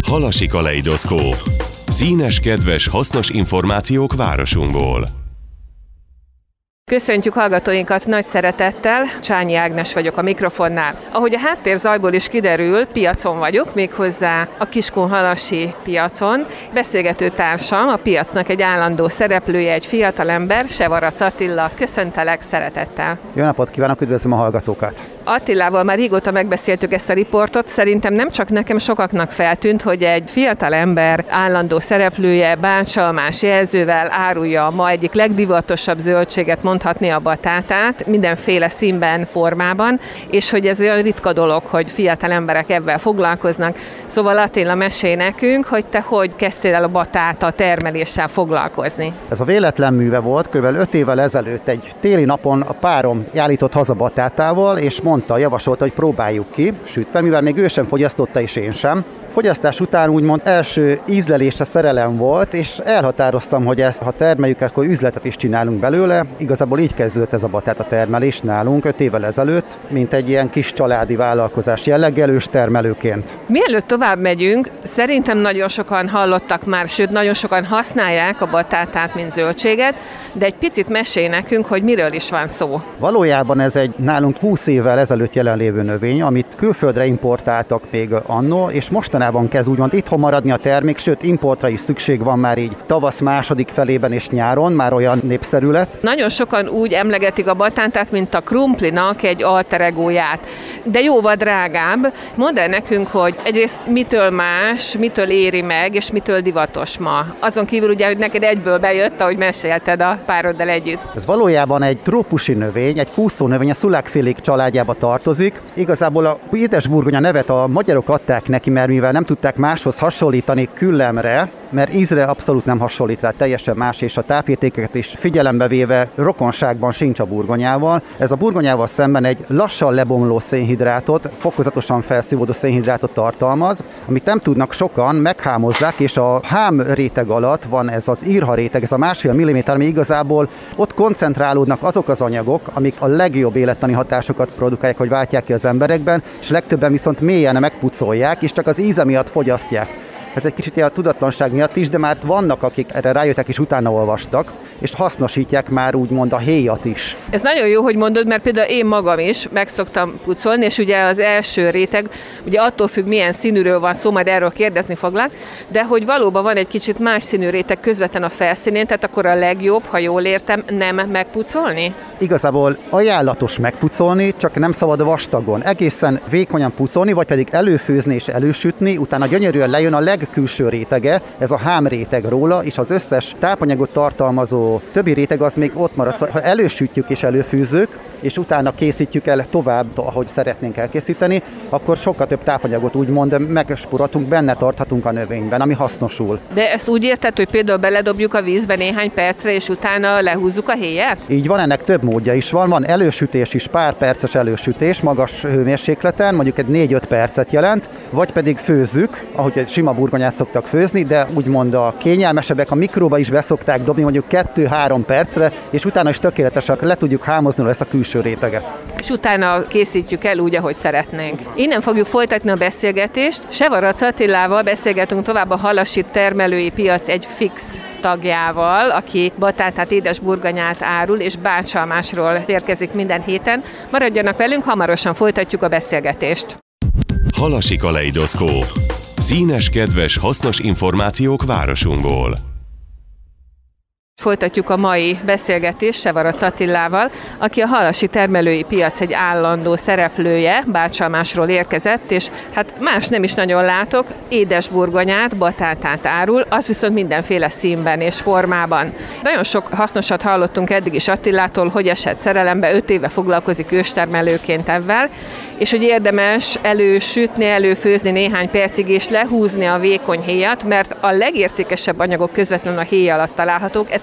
Halasi kaleidoszkóp. Színes, kedves, hasznos információk városunkból. Köszöntjük hallgatóinkat nagy szeretettel, Csányi Ágnes vagyok a mikrofonnál. Ahogy a háttérzajból is kiderül, piacon vagyok, méghozzá a Kiskunhalasi piacon. Beszélgető társam, a piacnak egy állandó szereplője, egy fiatalember, Sevarac Attila. Köszöntelek szeretettel. Jó napot kívánok, üdvözlöm a hallgatókat! Attilával már régóta megbeszéltük ezt a riportot, szerintem nem csak nekem, sokaknak feltűnt, hogy egy fiatalember állandó szereplője báncsalmás jelzővel árulja ma egyik legdivatosabb zöldséget, mondhatni a batátát, mindenféle színben, formában, és hogy ez olyan ritka dolog, hogy fiatal emberek ebben foglalkoznak. Szóval Attila, mesélj nekünk, hogy te hogy kezdtél el a batáta termeléssel foglalkozni. Ez a véletlen műve volt, kb. 5 évvel ezelőtt egy téli napon a párom állított haza batátával, és javasolta, hogy próbáljuk ki, sütve, mivel még ő sem fogyasztotta, és én sem. Fogyasztás után úgymond első ízlelése szerelem volt, és elhatároztam, hogy ezt, ha termeljük, akkor üzletet is csinálunk belőle. Igazából így kezdődött ez a batáta termelés nálunk 5 évvel ezelőtt, mint egy ilyen kis családi vállalkozás jelleggel, őstermelőként. Mielőtt tovább megyünk, szerintem nagyon sokan hallottak már, sőt nagyon sokan használják a batátát, mint zöldséget, de egy picit mesélj nekünk, hogy miről is van szó. Valójában ez egy nálunk 20 évvel ezelőtt jelenlévő növény, amit külföldre importáltak még annó, és mostanában kezd úgymond itthon maradni a termék, sőt importra is szükség van már így tavasz második felében és nyáron, már olyan népszerű lett. Nagyon sokan úgy emlegetik a batátát, mint a krumplinak egy alter egóját, de jóval drágább. Mondd el nekünk, hogy egyrészt mitől más, mitől éri meg, és mitől divatos ma. Azon kívül ugye, hogy neked egyből bejött, ahogy mesélted a pároddal együtt. Ez valójában egy trópusi növény, egy kúszónövény, a szulákfélék családjába tartozik. Igazából a édesburgonya nevet a magyarok adták neki, mert mivel nem tudták máshoz hasonlítani küllemre, mert ízre abszolút nem hasonlít rá, teljesen más, és a tápértékeket is figyelembe véve rokonságban sincs a burgonyával. Ez a burgonyával szemben egy lassan lebomló szénhidrátot, fokozatosan felszívódó szénhidrátot tartalmaz, amit nem tudnak sokan, meghámozzák, és a hám réteg alatt van ez az írha réteg, ez a 1,5 mm, ami igazából ott koncentrálódnak azok az anyagok, amik a legjobb élettani hatásokat produkálják, hogy váltják ki az emberekben, és legtöbben viszont mélyen megpucolják, és csak az íze miatt fogyasztják. Ez egy kicsit a tudatlanság miatt is, de már vannak, akik erre rájöttek és utána olvastak, és hasznosítják már úgymond a héjat is. Ez nagyon jó, hogy mondod, mert például én magam is meg szoktam pucolni, és ugye az első réteg, ugye attól függ, milyen színűről van szó, majd erről kérdezni foglak, de hogy valóban van egy kicsit más színű réteg közvetlen a felszínén, tehát akkor a legjobb, ha jól értem, nem megpucolni? Igazából ajánlatos megpucolni, csak nem szabad vastagon. Egészen vékonyan pucolni, vagy pedig előfőzni és elősütni, utána gyönyörűen lejön a legkülső rétege, ez a hám réteg róla, és az összes tápanyagot tartalmazó többi réteg az még ott marad. Szóval, ha elősütjük és előfűzzük, és utána készítjük el tovább, ahogy szeretnénk elkészíteni, akkor sokkal több tápanyagot úgymond megspórolhatunk, benne tarthatunk a növényben, ami hasznosul. De ezt úgy érted, hogy például beledobjuk a vízbe néhány percre, és utána lehúzzuk a héjat? Így van, ennek több módja is van. Van elősütés is, pár perces elősütés, magas hőmérsékleten, mondjuk egy 4-5 percet jelent, vagy pedig főzzük, ahogy egy sima burgonyát szoktak főzni, de úgymond a kényelmesebbek a mikróba is beszokták dobni mondjuk 2-3 percre, és utána is tökéletesek, le tudjuk hámozni ezt a külső réteget. És utána készítjük el úgy, ahogy szeretnénk. Innen fogjuk folytatni a beszélgetést. Sevarac Attilával beszélgetünk tovább a Halasi termelői piac egy fix tagjával, aki batátát, édesburgonyát árul, és báncsalmásról érkezik minden héten. Maradjanak velünk, hamarosan folytatjuk a beszélgetést. Halasi kaleidoszkóp. Színes, kedves, hasznos információk városunkból. Folytatjuk a mai beszélgetést Sevarac Attilával, aki a Halasi termelői piac egy állandó szereplője, báncsalmásról érkezett, és hát más nem is nagyon látok, édesburgonyát, batátát árul, az viszont mindenféle színben és formában. Nagyon sok hasznosat hallottunk eddig is Attilától, hogy esett szerelembe, 5 éve foglalkozik őstermelőként ebben, és hogy érdemes elősütni, előfőzni néhány percig és lehúzni a vékony héjat, mert a legértékesebb anyagok közvetlenül a héj alatt találhatók. Ez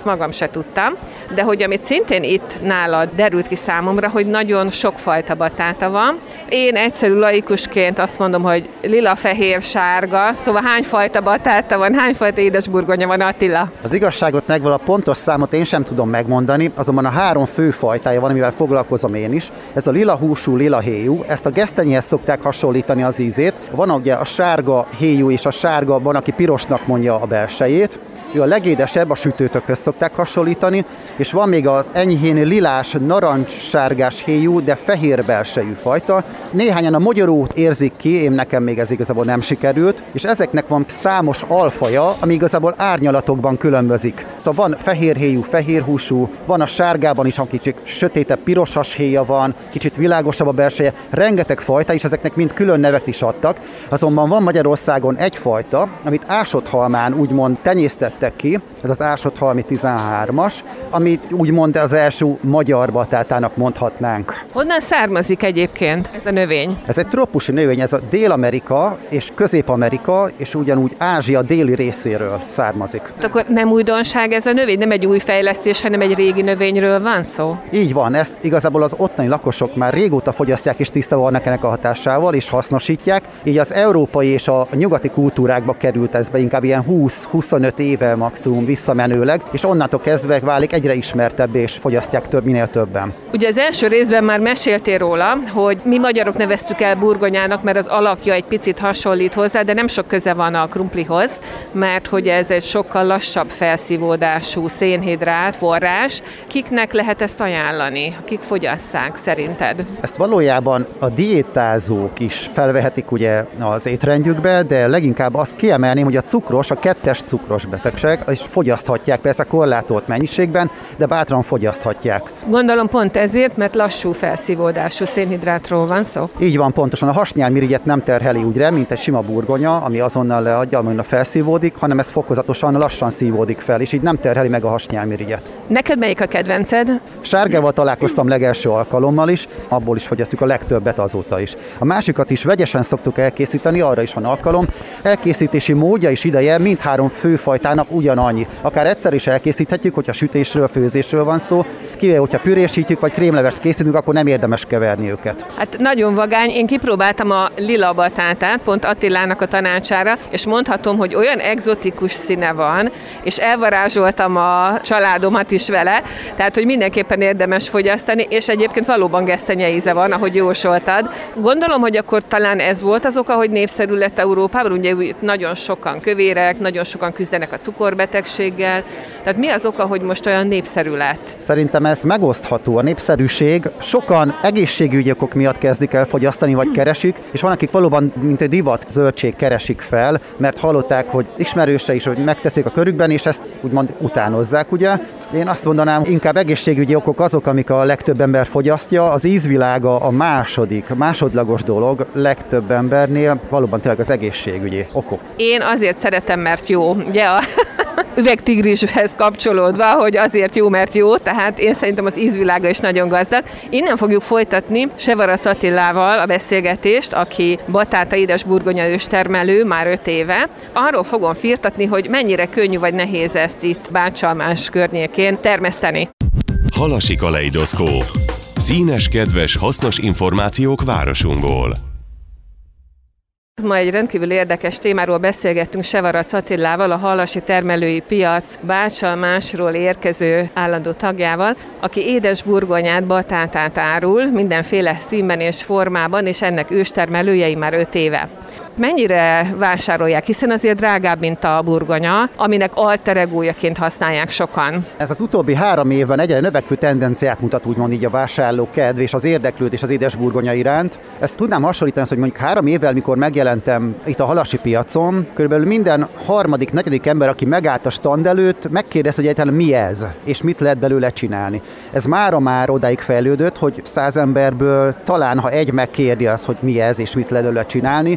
azt magam se tudtam, de hogy amit szintén itt nálad derült ki számomra, hogy nagyon sokfajta batáta van. Én egyszerű laikusként azt mondom, hogy lila, fehér, sárga, szóval hányfajta batáta van, hányfajta édesburgonya van, Attila? Az igazságot megvan, a pontos számot én sem tudom megmondani, azonban a 3 fő fajtája van, amivel foglalkozom én is. Ez a lila húsú, lila héjú, ezt a gesztenyéhez szokták hasonlítani az ízét. Van ugye a sárga héjú és a sárga, van, aki pirosnak mondja a belsejét. Ő a legédesebb, a sütőtökhöz szokták hasonlítani, és van még az enyhén lilás, narancssárgás héjú, de fehér belsejű fajta. Néhányan a mogyorót érzik ki, én nekem még ez igazából nem sikerült, és ezeknek van számos alfaja, ami igazából árnyalatokban különbözik. Szóval van fehér héjú, fehér húsú, van a sárgában is, kicsit sötétebb, pirosas héja van, kicsit világosabb a belseje, rengeteg fajta, és ezeknek mind külön nevet is adtak. Azonban van Magyarországon egy fajta, amit ásothalmán úgymond tenyésztettek ki, ez az ásothalmi 13-as, amit úgymond az első magyar batátának mondhatnánk. Honnan származik egyébként ez a növény? Ez egy trópusi növény, ez a Dél-Amerika és Közép-Amerika, és ugyanúgy Ázsia déli részéről származik. Akkor nem újdonság ez a növény, nem egy új fejlesztés, hanem egy régi növényről van szó? Így van, ezt igazából az ottani lakosok már régóta fogyasztják és tisztában vannak ennek a hatásával, és hasznosítják. Így az európai és a nyugati kultúrákba került ez be inkább ilyen 20-25 éve maximum visszamenőleg, és onnantól kezdve válik egyre ismertebb, és fogyasztják minél többen. Ugye az első részben már meséltél róla, hogy mi magyarok neveztük el burgonyának, mert az alakja egy picit hasonlít hozzá, de nem sok köze van a krumplihoz, mert hogy ez egy sokkal lassabb felszívódású szénhidrát forrás. Kiknek lehet ezt ajánlani? Kik fogyasszák szerinted? Ezt valójában a diétázók is felvehetik ugye az étrendjükbe, de leginkább azt kiemelném, hogy a cukros, a 2-es cukros betegség, és fogyaszthatják persze korlátolt mennyiségben, de bátran fogyaszthatják. Gondolom pont ezért, mert lassú felszívódású szénhidrátról van szó. Így van, pontosan. A hasnyálmirigyet nem terheli úgy mint egy sima burgonya, ami azonnal leadja, amin felszívódik, hanem ez fokozatosan lassan szívódik fel, és így nem terheli meg a hasnyálmirigyet. Neked melyik a kedvenced? Sárgával találkoztam legelső alkalommal is, abból is fogyasztjuk a legtöbbet azóta is. A másikat is vegyesen szoktuk elkészíteni, arra is van alkalom. Elkészítési módja és ideje mindhárom főfajtának ugyanannyi. Akár egyszer is elkészíthetjük, hogyha sütésről, főzésről van szó, kivéve, hogyha pürésítjük vagy krémlevest készítünk, akkor nem érdemes keverni őket. Hát nagyon vagány, én kipróbáltam a lila batátát, pont Attilának a tanácsára, és mondhatom, hogy olyan egzotikus színe van, és elvarázsoltam a családomat is vele, tehát, hogy mindenképpen érdemes fogyasztani, és egyébként valóban gesztenye íze van, ahogy jósoltad. Gondolom, hogy akkor talán ez volt az oka, hogy népszerű lett Európában, ugye nagyon sokan kövérek, nagyon sokan küzdenek a cukorbetegséggel, tehát mi az oka, hogy most olyan népszerű lett? Szerintem ez megosztható. A népszerűség, sokan egészségügyi okok miatt kezdik el fogyasztani, vagy keresik, és van, akik valóban, mint egy divat zöldség keresik fel, mert hallották, hogy ismerőse is, hogy megteszik a körükben, és ezt úgymond utánozzák, ugye. Én azt mondanám, inkább egészségügyi okok azok, amik a legtöbb ember fogyasztja. Az ízvilága a másodlagos dolog legtöbb embernél, valóban tényleg az egészségügyi okok. Én azért szeretem, mert jó. Ugye a üvegtigrishez kapcsolódva, hogy azért jó, mert jó, tehát én szerintem az ízvilága is nagyon gazdag. Innen fogjuk folytatni Sevarac Attilával a beszélgetést, aki batáta édesburgonya őstermelő már 5 éve. Arról fogom firtatni, hogy mennyire könnyű vagy nehéz ezt itt Báncsalmás környékén termeszteni. Halasi kaleidoszkóp. Színes, kedves, hasznos információk városunkból. Ma egy rendkívül érdekes témáról beszélgettünk Sevarac Attilával, a Halasi Termelői Piac Báncsalmásról érkező állandó tagjával, aki édesburgonyát, batátát árul mindenféle színben és formában, és ennek őstermelőjei már 5 éve. Mennyire vásárolják, hiszen azért drágább, mint a burgonya, aminek alter egójaként használják sokan. Ez az utóbbi 3 évben egyre növekvő tendenciát mutat úgymond így a vásárló kedv és az érdeklődés az édesburgonya iránt. Ezt tudnám hasonlítani, hogy mondjuk 3 évvel, mikor megjelentem itt a halasi piacon, körülbelül minden 3.-4. ember, aki megállt a stand előtt, megkérdez, hogy egyáltalán mi ez, és mit lehet belőle csinálni. Ez mára már odáig fejlődött, hogy 100 emberből talán, ha egy megkérdi azt, hogy mi ez, és mit lehet belőle csinálni, és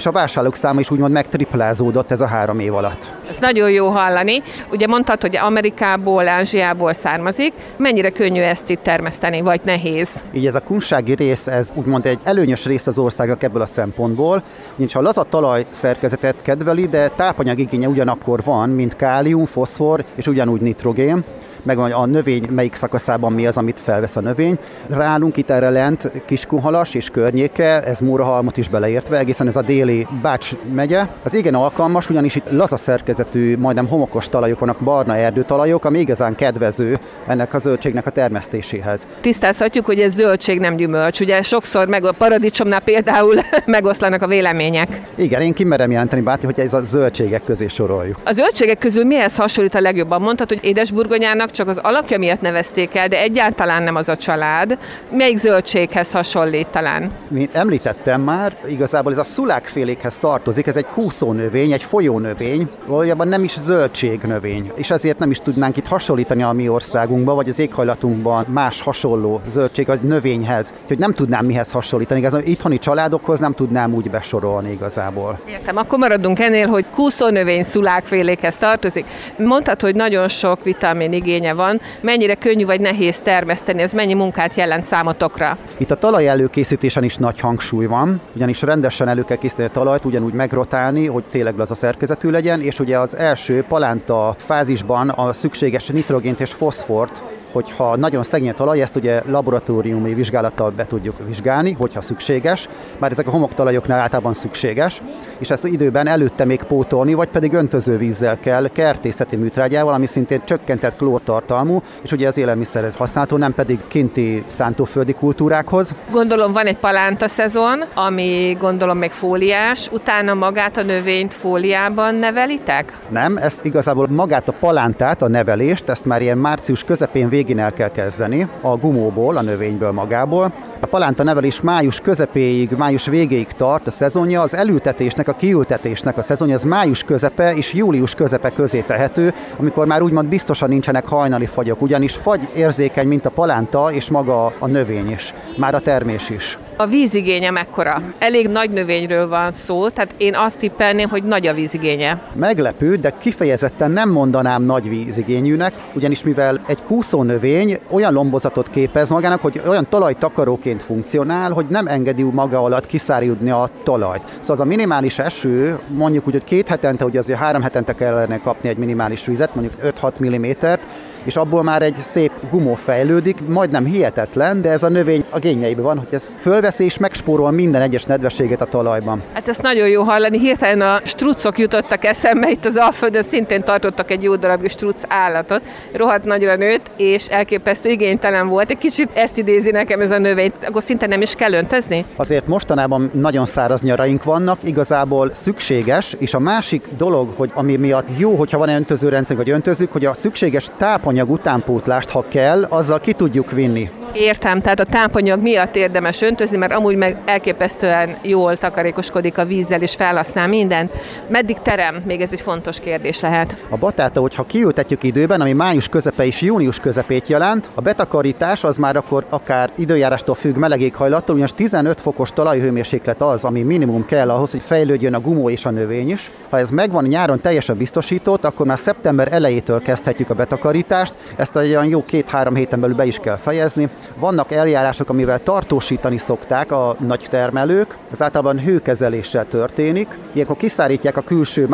és a vásárlók száma is úgymond megtriplázódott ez a 3 év alatt. Ez nagyon jó hallani. Ugye mondtad, hogy Amerikából, Ázsiából származik. Mennyire könnyű ezt itt termeszteni, vagy nehéz? Így ez a kunsági rész, ez úgymond egy előnyös rész az országnak ebből a szempontból, ugyanis ha laza talaj szerkezetet kedveli, de tápanyag igénye ugyanakkor van, mint kálium, foszfor és ugyanúgy nitrogén, meg a növény melyik szakaszában mi az, amit felvesz a növény. Rálunk itt erre lent Kiskunhalas és környéke, ez Mórahalmot is beleértve, egészen ez a déli Bács megye. Az igen alkalmas, ugyanis itt laza szerkezetű, majdnem homokos talajok vannak, barna erdőtalajok, ami igazán kedvező ennek a zöldségnek a termesztéséhez. Tisztázhatjuk, hogy ez zöldség, nem gyümölcs. Ugye sokszor meg a paradicsomnál például megoszlanak a vélemények. Igen, én kimerem jelenteni, Báti, hogy ez a zöldségek közé soroljuk. A zöldségek közül mihez hasonlít a legjobban? Mondtad, hogy édesburgonyának csak az alakja miatt nevezték el, de egyáltalán nem az a család. Melyik zöldséghez hasonlít talán? Mint említettem már, igazából ez a szulákfélékhez tartozik, ez egy kúszónövény, egy folyónövény, valójában nem is zöldségnövény, és ezért nem is tudnánk itt hasonlítani a mi országunkban, vagy az éghajlatunkban más hasonló zöldség a növényhez, úgyhogy nem tudnám mihez hasonlítani, igazán itthoni családokhoz nem tudnám úgy besorolni igazából. Értem, akkor maradunk ennél, hogy kúszónövény szulákfélékhez tartozik. Mondtad, hogy nagyon sok vitamin igénye van, mennyire könnyű vagy nehéz termeszteni, ez mennyi munkát jelent számotokra? Itt a talaj előkészítésen is nagy hangsúly van, ugyanis rendesen elő kell készíteni a talajt, ugyanúgy megrotálni, hogy tényleg laza szerkezetű legyen, és ugye az első palánta fázisban a szükséges nitrogént és foszfort, hogyha nagyon szegény a talaj, ezt ugye laboratóriumi vizsgálattal be tudjuk vizsgálni, hogyha szükséges, már ezek a homoktalajoknál általában szükséges, és ezt időben előtte még pótolni, vagy pedig öntözővízzel kell, kertészeti műtrágyával, ami szintén csökkentett klórtartalmú, és ugye az élelmiszerhez használható, nem pedig kinti szántóföldi kultúrákhoz. Gondolom van egy palánta szezon, ami gondolom még fóliás, utána magát a növényt fóliában nevelitek? Nem, ezt igazából magát a palántát, a nevelést, ezt már ilyen március közepén végén el kell kezdeni, a gumóból, a növényből magából. A palánta nevelés május közepéig, május végéig tart a szezonja, az elültetésnek, a kiültetésnek a szezonja az május közepe és július közepe közé tehető, amikor már úgymond biztosan nincsenek hajnali fagyok, ugyanis fagy érzékeny, mint a palánta és maga a növény is, már a termés is. A vízigénye mekkora? Elég nagy növényről van szó, tehát én azt tippelném, hogy nagy a vízigénye. Meglepő, de kifejezetten nem mondanám nagy vízigényűnek, ugyanis mivel egy kúszónövény olyan lombozatot képez magának, hogy olyan talajtakaróként funkcionál, hogy nem engedi maga alatt kiszáradni a talajt. Szóval az a minimális eső, mondjuk úgy, hogy 2 hetente, hogy azért 3 hetente kellene kapni egy minimális vizet, mondjuk 5-6 mm-t, és abból már egy szép gumó fejlődik, majdnem hihetetlen, de ez a növény a génjeiben van, hogy ez fölveszi és megspórol minden egyes nedvességet a talajban. Hát ezt nagyon jó hallani, hirtelen a struccok jutottak eszembe, itt az Alföldön szintén tartottak egy jó darabig struc állatot, rohadt nagyra nőtt, és elképesztő igénytelen volt. Egy kicsit ezt idézi nekem ez a növény, akkor szinte nem is kell öntözni? Azért mostanában nagyon száraz nyaraink vannak, igazából szükséges, és a másik dolog, hogy ami miatt jó, hogyha van öntözőrendszer, vagy öntözzük, hogy a szükséges tápanyag utánpótlást, ha kell, azzal ki tudjuk vinni. Értem, tehát a tápanyag miatt érdemes öntözni, mert amúgy meg elképesztően jól takarékoskodik a vízzel és felhasznál mindent. Meddig terem? Még ez egy fontos kérdés lehet. A batáta, hogyha kiültetjük időben, ami május közepe és június közepét jelent, a betakarítás az már akkor akár időjárástól függ, meleg éghajlattól, ugyanis 15 fokos talajhőmérséklet az, ami minimum kell ahhoz, hogy fejlődjön a gumó és a növény is. Ha ez megvan nyáron teljesen biztosított, akkor már szeptember elejétől kezdhetjük a betakarítást, ezt olyan jó 2-3 héten belül be is kell fejezni. Vannak eljárások, amivel tartósítani szokták a nagy termelők, ez általában hőkezeléssel történik. Ilyenkor kiszárítják a külső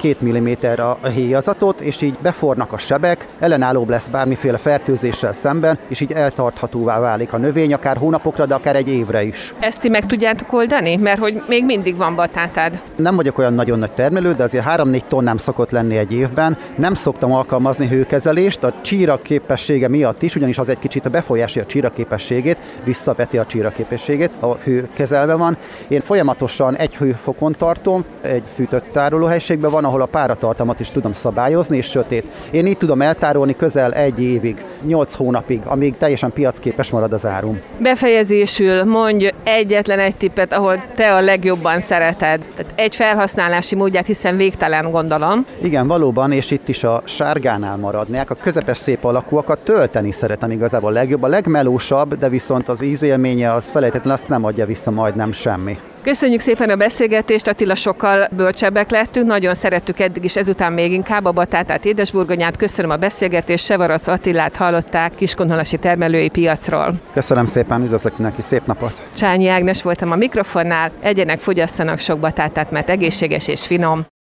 1,5-2 mm a héjazatot, és így befornak a sebek, ellenállóbb lesz bármiféle fertőzéssel szemben, és így eltarthatóvá válik a növény, akár hónapokra, de akár egy évre is. Ezt ti meg tudjátok oldani? Mert hogy még mindig van batátád. Nem vagyok olyan nagyon nagy termelő, de azért 3-4 tonnám szokott lenni egy évben. Nem szoktam alkalmazni hőkezelést, a csíra képessége miatt is, ugyanis az egy kicsit befolyásolja a csíraképességét, visszaveti a csíraképességét, a hő kezelve van. Én folyamatosan 1 hőfokon tartom, egy fűtött tárolóhelyiségben van, ahol a páratartalmat is tudom szabályozni, és sötét. Én így tudom eltárolni közel 1 évig, 8 hónapig, amíg teljesen piacképes marad az árum. Befejezésül mondj egyetlen egy tippet, ahol te a legjobban szereted. Tehát egy felhasználási módját, hiszen végtelen, gondolom. Igen, valóban, és itt is a sárgánál maradnák. A közepes szép alakúakat tölteni szeretem igazából legjobb. A legmelósabb, de viszont az ízélménye az felejtetlen, azt nem adja vissza majdnem semmi. Köszönjük szépen a beszélgetést, Attila, sokkal bölcsebbek lettünk, nagyon szerettük eddig is, ezután még inkább a batátát, édesburgonyát. Köszönöm a beszélgetést, Sevarac Attilát hallották Kiskunhalasi termelői piacról. Köszönöm szépen, üdvözlök neki, szép napot! Csányi Ágnes voltam a mikrofonnál, egyenek, fogyasszanak sok batátát, mert egészséges és finom.